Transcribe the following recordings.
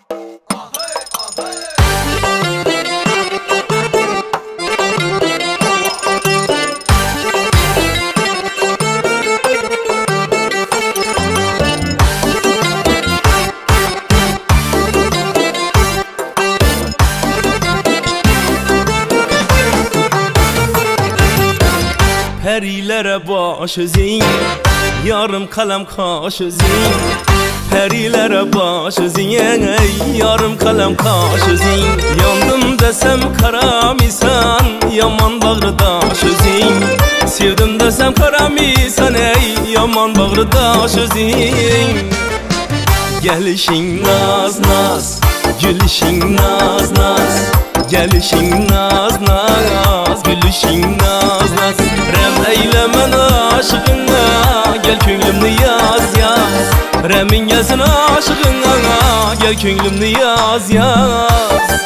Perilere baş özün, yarım kalem kaş özün. Perilere baş özün, yarım kalem kaş özün. Yandım desem kara misan, yaman bağrıdaş özün. Sevdim desem kara misan, yaman bağrıdaş özün. Gelişin naz naz, gülüşün naz naz. Gelişin naz naz, gülüşün naz naz. Rem eylemen aşkına, gel könlümni yaz yaz. Remin yazın aşkına, gel könlümni yaz yaz.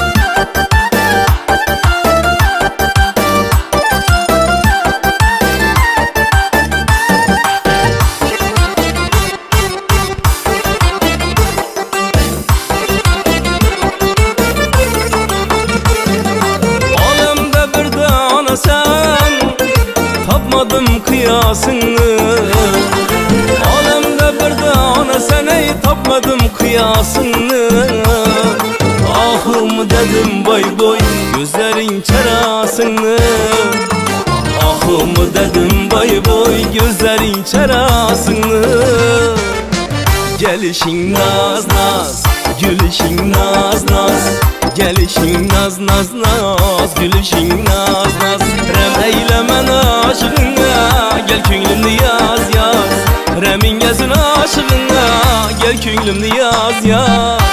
Sen tapmadım kıyasını, alemde bir tane sen tapmadım kıyasını. Ahım dedim boy boy gözlerin çarasını. Ahım dedim boy boy gözlerin çarasını. Gelişin naz naz, gülüşün naz naz. Gelişin naz naz naz, gülüşün naz naz. Rem eylemen aşkına, gel könlümni yaz yaz. Remin yazın aşkına, gel könlümni yaz yaz.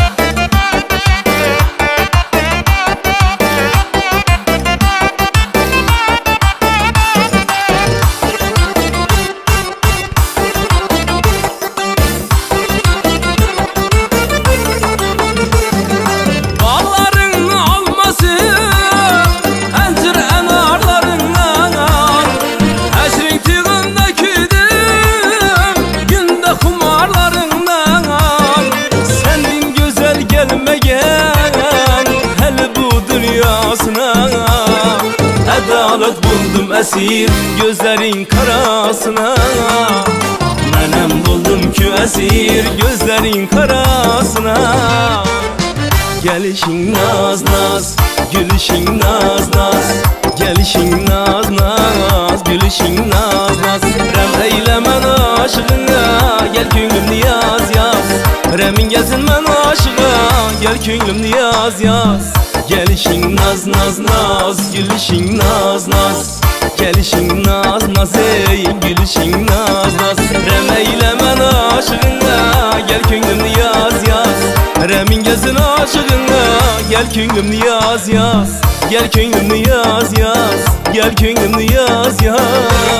Adalet buldum esir gözlerin karasına. Menem buldum ki esir gözlerin karasına. Gelişin naz naz, gülüşün naz naz. Gelişin naz naz, gülüşün naz naz. Rem eylemen aşkına, gel könlümni yaz yaz. Remin gezinmen aşkına, gel könlümni yaz yaz. Gelişin naz naz naz, gülüşün naz naz. Gelişin naz naz ey, gülüşün naz naz. Rem eylemen aşkına, gel könlümni yaz yaz. Remin gezin aşkına, gel könlümni yaz yaz. Gel könlümni yaz yaz, gel könlümni yaz yaz.